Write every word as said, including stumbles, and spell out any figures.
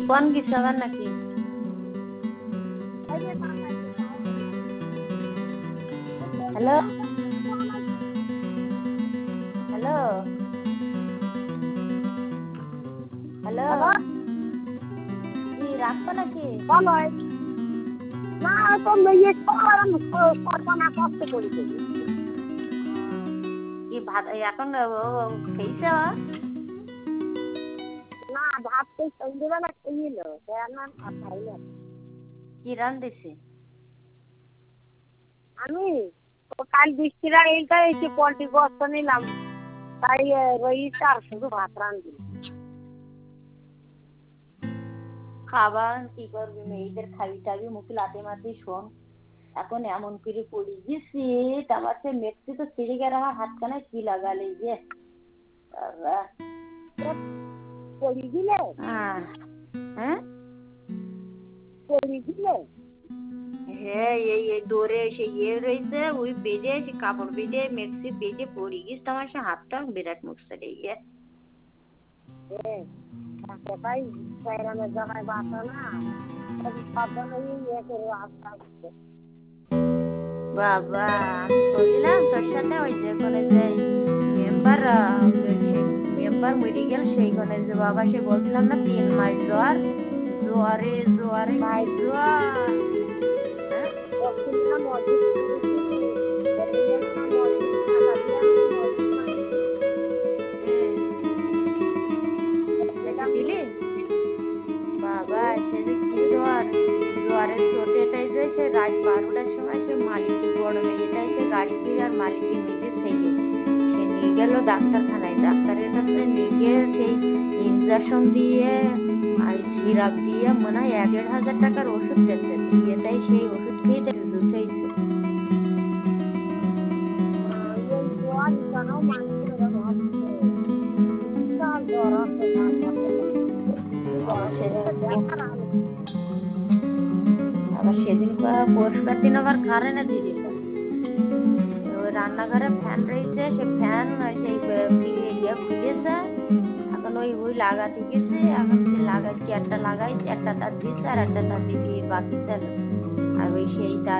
কোন কিছু আবার নাকি হ্যালো হ্যালো হ্যালো কি রাখবো নাকি না তো মেয়ে কল্পনা করতে করি কি ভাত এখন খেয়েছ না ভাত তো সন্ধ্যেবেলা খেয়ে নিল আমার খাই না কি রান্ধিছে আমি ও কাল বৃষ্টিরা এইটা এসে পোলট্রি গোস্ত নিলাম তাই রয়েছে আর শুধু ভাত রান্ধি খাবার কি করবি মেয়েদের খাবি টাবি মুখে লাতে মাতি শোন এখন এমন করে পড়ি গেছি আমার সে মেট্রি তো ছিঁড়ে গেলে আমার হাতখানায় কি লাগালে যে পড়ি দিলে হ্যাঁ পড়ি দিলে হ্যাঁ এই এই দৌড়ে সে ইয়ে রয়েছে ওই বেজে সে কাপড় বেজে মেক্সি বেজে পড়ি গিয়েছে আমার সে হাতটা বিরাট মুখটা লেগে হ্যাঁ কোথায় বাইরামের জায়গায় বাসা না সাবধানে ইয়ে করে আসতে আসতে বাবা আমি বললাম তোর সাথে ওই যে কোনে যে মেম্বার মেম্বার মেডিকেল সেইখানে যে বাবা সে বলছিলাম না তিন মাস জ্বর জোয়ারে জোয়ারে ভাই জোয়ার বাবা সে যে কি জ্বর জ্বরের চোটেটাই যে সে রাত বারোটার সময় সে মালিক বড় মেয়েটা এসে গাড়ি ফিরে আর মালিককে নিজে থেকে সে নিয়ে গেল ডাক্তারখানায় ডাক্তারের কাছে নিয়ে গিয়ে সেই ইঞ্জেকশন দিয়ে আর সিরাপ দিয়ে মনে হয় এক দেড় হাজার টাকার ওষুধ দিয়েছে দিয়ে তাই সেই ওষুধ খেয়ে তাই জুসেইছে আবার সেদিন পরিষ্কার দিন আবার কারেন্ট দিয়ে দিল ওই রান্নাঘরে ফ্যান রয়েছে সে ফ্যান সেই ইয়ে খুলেছে এখন ওই ওই লাগাতে গেছে এখন সে লাগাইছে একটা লাগাইছে একটা তার দিচ্ছে আর একটা তার দিদি বাকি চাল আর ওই সেই তার